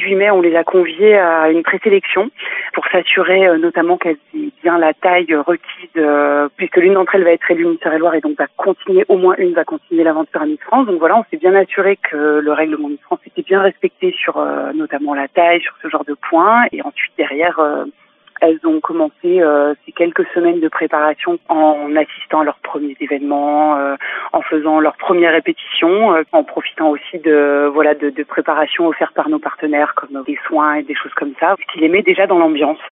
18 mai, on les a conviées à une présélection pour s'assurer notamment qu'elles aient bien la taille requise, puisque l'une d'entre elles va être élue Miss Eure-et-Loir et donc au moins une va continuer l'aventure à Miss France. Donc voilà, on s'est bien assuré que le règlement Miss France était bien respecté sur notamment la taille, sur ce genre de points. Et ensuite derrière, elles ont commencé ces quelques semaines de préparation en assistant à leurs premiers événements, en faisant leurs premières répétitions, en profitant aussi de préparations offertes par nos partenaires comme des soins et des choses comme ça, ce qui les met déjà dans l'ambiance.